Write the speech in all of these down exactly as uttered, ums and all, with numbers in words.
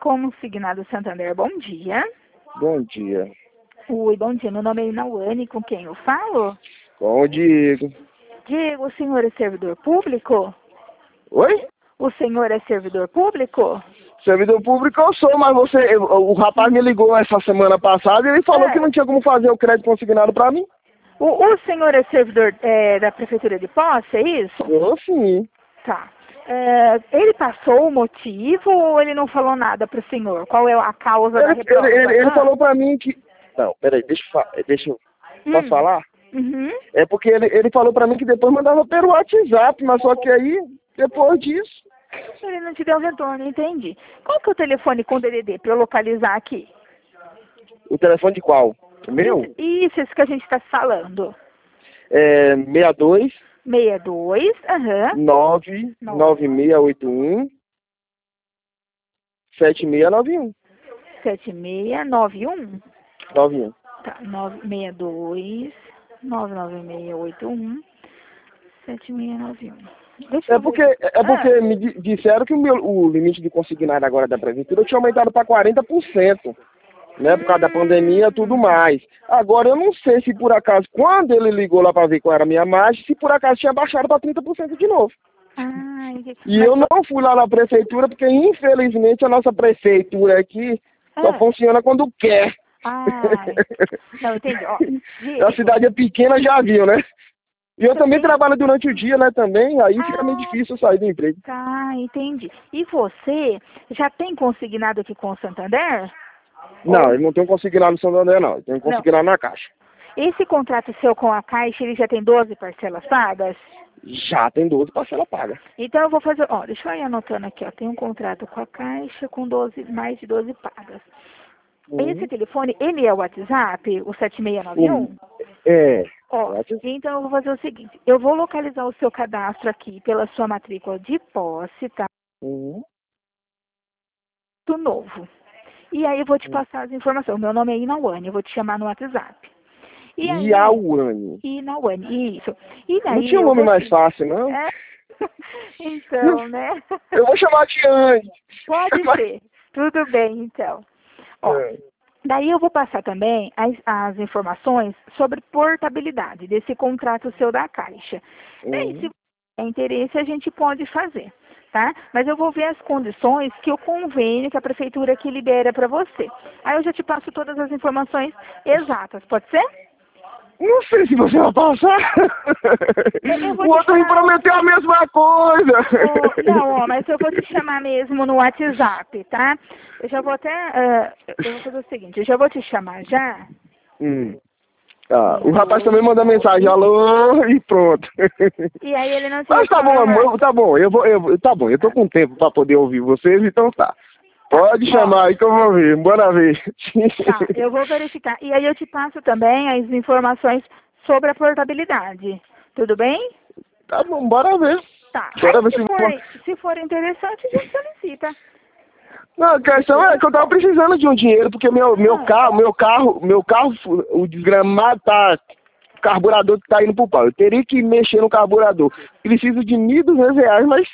Consignado Santander, bom dia. Bom dia. Oi, bom dia. Meu nome é Inauane, com quem eu falo? Com o Diego. Diego, o senhor é servidor público? Oi? O senhor é servidor público? Servidor público eu sou, mas você, o rapaz me ligou essa semana passada e ele falou É. que não tinha como fazer o crédito consignado pra mim. O, o senhor é servidor é, da Prefeitura de Posse, é isso? Eu sim. Tá. É, ele passou o motivo ou ele não falou nada para o senhor? Qual é a causa da Ele, reprova? ele, ele, ele Ah. falou pra mim que... Não, peraí, deixa eu falar. Deixa eu... Posso Hum. falar? Uhum. É porque ele, ele falou pra mim que depois mandava pelo WhatsApp, mas só que aí, depois disso... Ele não te deu retorno, entendi. Qual que é o telefone com D D D para eu localizar aqui? O telefone de qual? O meu? Isso, isso, isso que a gente está falando. É seis dois sessenta e dois, aham. nove nove seis oito um sete seis nove um. sete seis nove um. nove um. Tá, nove seis dois nove nove seis oito um sete seis nove um. Deixa É eu ver. porque, é porque Ah. me di- disseram que o, meu, o limite de consignado agora da prefeitura tinha aumentado para quarenta por cento, né? Por causa da pandemia e tudo mais. Agora, eu não sei se por acaso, quando ele ligou lá para ver qual era a minha margem, se por acaso tinha baixado para trinta por cento de novo. Ah, entendi. E Mas- eu não fui lá na prefeitura, porque infelizmente a nossa prefeitura aqui só Ah. funciona quando quer. Ah, não, entendi. Ó, Diego. A cidade é pequena, já viu, né? E eu também Também- trabalho durante o dia, né, também, aí fica Ah. meio difícil sair do emprego. Tá, entendi. E você já tem consignado aqui com o Santander? Não, Ou- ele não tem um consignado no Santander, não. Ele tem um consignado na Caixa. Esse contrato seu com a Caixa, ele já tem doze parcelas pagas? Já tem doze parcelas pagas. Então eu vou fazer, ó, deixa eu ir anotando aqui, ó. Tem um contrato com a Caixa com doze, mais de doze pagas. Esse telefone, ele é o WhatsApp, o sete seis nove um? É. Ó, então eu vou fazer o seguinte, eu vou localizar o seu cadastro aqui pela sua matrícula de posse, tá? Uhum. Do novo. E aí eu vou te passar as informações. Meu nome é Inauane, eu vou te chamar no WhatsApp. E aí, E a Urani. Inauane, isso. E daí Não tinha um eu nome vou mais te- fácil, não? É. Então, né? Eu vou chamar de Anne. Pode ser. Tudo bem, então. Ó, É. daí eu vou passar também as, as informações sobre portabilidade desse contrato seu da Caixa. Daí, Uhum. se é interesse, a gente pode fazer, tá? Mas eu vou ver as condições que o convênio, que a prefeitura aqui libera para você. Aí eu já te passo todas as informações exatas, pode ser? Não sei se você vai passar. Eu- eu vou O te outro me chamar- prometeu a mesma coisa. Ô, não, ó, mas eu vou te chamar mesmo no WhatsApp, tá? Eu já vou até, ah, eu vou fazer o seguinte, eu já vou te chamar já. Hum. Tá. O rapaz também manda mensagem, alô, e pronto. E aí ele não te Mas tá bom, retorna. amor, tá bom, eu vou, eu, vou- tá bom, eu tô com tempo pra poder ouvir vocês, então tá. Pode chamar aí que eu vou ver, bora ver. Tá, eu vou verificar. E aí eu te passo também as informações sobre a portabilidade. Tudo bem? Tá bom, bora ver. Tá. Bora Aí, ver se, se... for, se for interessante, a gente solicita. Não, a questão é que eu tava precisando de um dinheiro, porque meu, meu carro, meu carro, meu carro, o desgramado tá... O carburador que tá indo pro pau. Eu teria que mexer no carburador. Preciso de mil e duzentos reais, mas...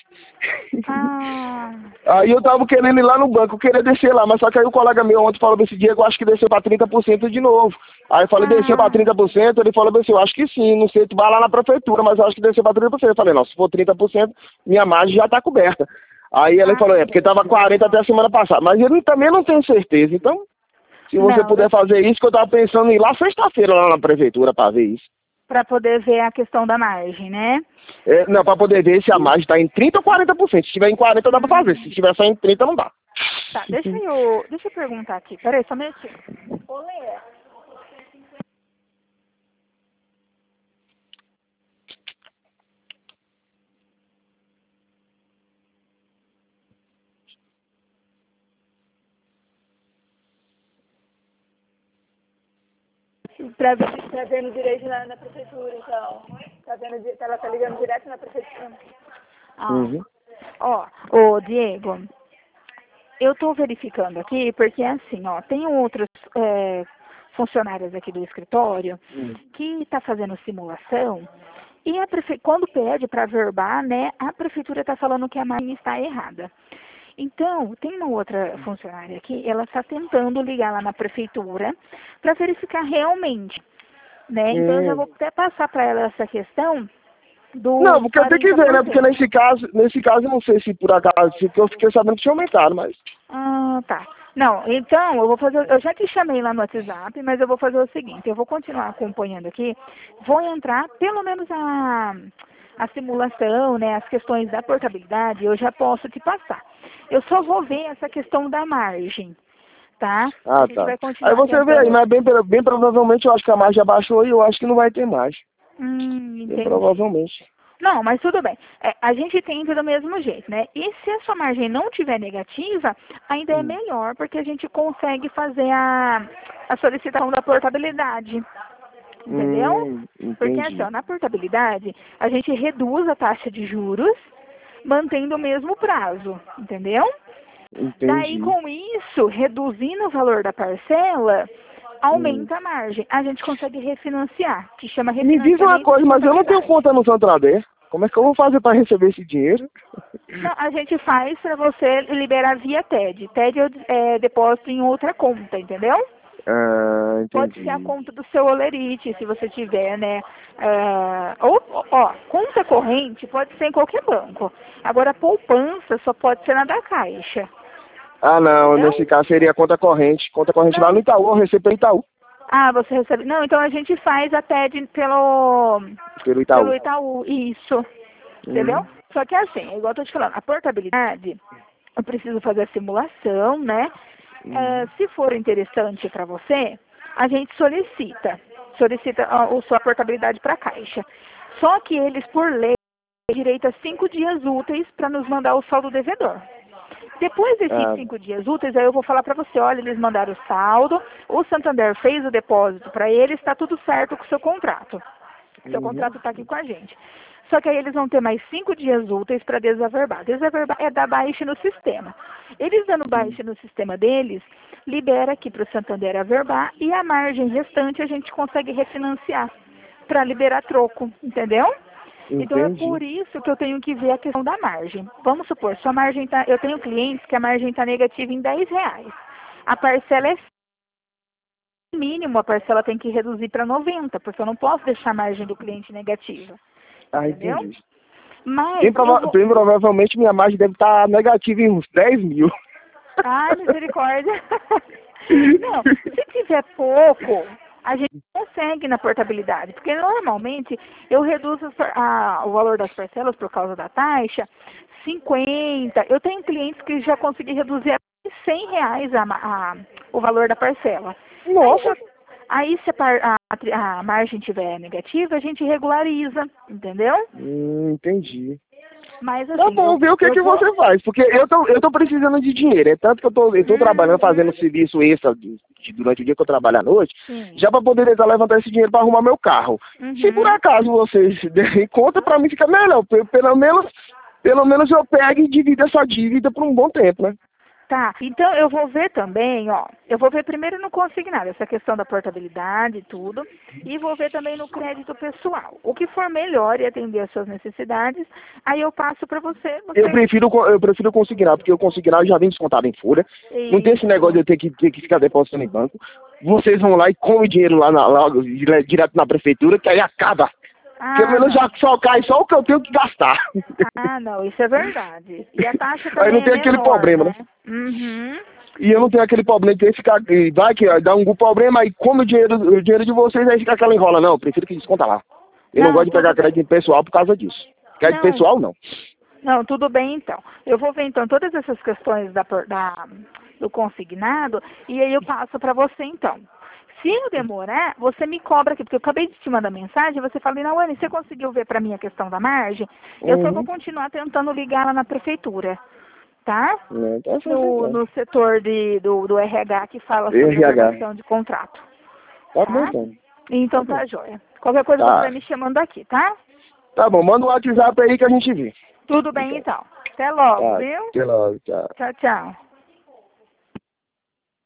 Ah, Aí eu tava querendo ir lá no banco, eu queria descer lá, mas só que aí o colega meu ontem falou desse dia, eu acho que desceu pra trinta por cento de novo. Aí eu falei, Ah. desceu pra trinta por cento, ele falou assim, eu acho que sim, não sei, tu vai lá na prefeitura, mas eu acho que desceu pra trinta por cento. Eu falei, não, se for trinta por cento, minha margem já tá coberta. Aí ela Ah. falou, é, porque tava quarenta até a semana passada, mas eu também não tenho certeza, então, se você Não, puder eu- fazer isso, que eu tava pensando em ir lá sexta-feira lá na prefeitura pra ver isso. para poder ver a questão da margem, né? É, não, pra poder ver se a margem tá em trinta ou quarenta por cento. Se tiver em quarenta dá pra fazer, se tiver só em trinta não dá. Tá, deixa eu, deixa eu perguntar aqui. Peraí, só um minutinho. Ô, Lê, Pra, tá vendo direito na, na prefeitura, então. Tá vendo, di- ela tá ligando direto na prefeitura. Ah. Uhum. Ó, ô Diego, eu tô verificando aqui porque assim, ó, tem outros é, funcionários aqui do escritório Hum. que tá fazendo simulação e a prefe... quando pede para verbar, né, a prefeitura tá falando que a margem está errada. Então, tem uma outra funcionária aqui, ela está tentando ligar lá na prefeitura para verificar realmente, né? Então, eu já Hum. vou até passar para ela essa questão do Não, porque eu tenho que ver, né? Porque quarenta por cento. nesse caso, nesse caso eu não sei se por acaso, se eu fiquei sabendo que tinha aumentado, mas... Ah, tá. Não, então, eu vou fazer, eu já te chamei lá no WhatsApp, mas eu vou fazer o seguinte, eu vou continuar acompanhando aqui, vou entrar, pelo menos a, a simulação, né, as questões da portabilidade, eu já posso te passar. Eu só vou ver essa questão da margem, tá? A Ah, gente tá. vai Aí continuar você vê aí, tentando... mas bem, bem provavelmente eu acho que a margem abaixou e eu acho que não vai ter mais. Hum, Bem entendi. provavelmente. Não, mas tudo bem. É, a gente tenta do mesmo jeito, né? E se a sua margem não tiver negativa, ainda é Hum. melhor, porque a gente consegue fazer a, a solicitação da portabilidade. Entendeu? Hum, Porque assim, entendi. ó, na portabilidade, a gente reduz a taxa de juros, mantendo o mesmo prazo. Entendeu? Daí, Entendi. com isso, reduzindo o valor da parcela, Hum. aumenta a margem. A gente consegue refinanciar, que chama Me diz uma refinanciamento de coisa, mas eu não tenho portabilidade. conta no Santander. Como é que eu vou fazer para receber esse dinheiro? Não, a gente faz para você liberar via T E D. T E D é, é depósito em outra conta, entendeu? Ah, Pode ser a entendi. conta do seu Olerite, se você tiver, né? ah, ou, ó, conta corrente pode ser em qualquer banco. Agora, poupança só pode ser na da Caixa, Ah, não, entendeu? nesse caso seria conta corrente. Conta corrente lá no Não. Itaú, eu recebo pelo Itaú. Ah, você recebe. Não, então a gente faz a T E D pelo, Pelo pelo Itaú. Itaú, isso. Entendeu? Hum. Só que assim, igual eu tô te falando, a portabilidade, eu preciso fazer a simulação, né? É, Hum. se for interessante para você, a gente solicita, solicita a, a sua portabilidade para a Caixa. Só que eles, por lei, têm direito a cinco dias úteis para nos mandar o saldo devedor. Depois desses Ah, cinco dias úteis, aí eu vou falar para você, olha, eles mandaram o saldo, o Santander fez o depósito para eles, está tudo certo com o seu contrato. Seu uhum. contrato está aqui com a gente. Só que aí eles vão ter mais cinco dias úteis para desaverbar. Desaverbar é dar baixa no sistema. Eles dando baixa no sistema deles, libera aqui para o Santander averbar e a margem restante a gente consegue refinanciar para liberar troco, entendeu? Então é Entendi. por isso que eu tenho que ver a questão da margem. Vamos supor, sua margem tá, eu tenho clientes que a margem está negativa em dez reais. A parcela é mínimo, a parcela tem que reduzir para noventa, porque eu não posso deixar a margem do cliente negativa. Ah, Entendeu? entendi. Bem, Mas eu prova vou. bem provavelmente minha margem deve estar negativa em uns dez mil. Ai, misericórdia. Não, se tiver pouco, a gente consegue na portabilidade, porque normalmente eu reduzo as par- a- o valor das parcelas por causa da taxa, cinquenta. Eu tenho clientes que já consegui reduzir a cem reais a, ma- a- o valor da parcela. Aí, Nossa. já, aí se a, par- a, a tri- a margem tiver negativa, a gente regulariza, entendeu? Hum, entendi. Mas Tá assim, bom, eu, vê o que eu que vou. você faz, porque eu tô, eu tô precisando de dinheiro, é tanto que eu tô, eu tô trabalhando, fazendo Uhum, serviço extra de- de- durante o dia que eu trabalho à noite, sim. já para poder tentar levantar esse dinheiro para arrumar meu carro. Se por Uhum. acaso vocês derem conta, para mim fica melhor, pe- pelo menos, pelo menos eu pego e divido essa dívida por um bom tempo, né? Tá, então eu vou ver também, ó, eu vou ver primeiro no consignado, essa questão da portabilidade e tudo, e vou ver também no crédito pessoal. O que for melhor e atender às suas necessidades, aí eu passo para você, Eu você... prefiro, co- eu prefiro consignar, porque o consignado já vem descontado em folha, não tem esse negócio de Isso. eu ter que, ter que ficar depositando em banco. Vocês vão lá e comem dinheiro lá, na, lá dire- direto na prefeitura, que aí acaba. Pelo Ah, menos já não. só cai só o que eu tenho que gastar. Ah, não, isso é verdade. E a taxa Aí não também é tem aquele menor, problema, né? né? Uhum. E eu não tenho aquele problema de ter que ficar, e vai que ó, dá um problema, aí come o dinheiro, o dinheiro de vocês, aí fica aquela enrola. Não, eu prefiro que desconta lá. Eu não Não, gosto de pegar tudo bem. crédito pessoal por causa disso. Crédito Não, pessoal, não. Não, tudo bem então. Eu vou ver então todas essas questões da, por- da- do consignado e aí eu passo para você então. Se eu demorar, você me cobra aqui, porque eu acabei de te mandar mensagem, você fala, não, Anny, você conseguiu ver para mim a questão da margem? Eu só vou Uhum. continuar tentando ligar lá na prefeitura, tá? É, tá certo, No, então. no setor de, do, do R H que fala sobre R H. reservação de contrato, Tá bom, tá? então. Tá Então bom. tá, joia. Qualquer coisa você vai Tá. me chamando aqui, tá? Tá bom, manda o WhatsApp aí que a gente vê. Tudo bem Então. então. Até logo, Tá. viu? Até logo, tchau. Tchau, tchau.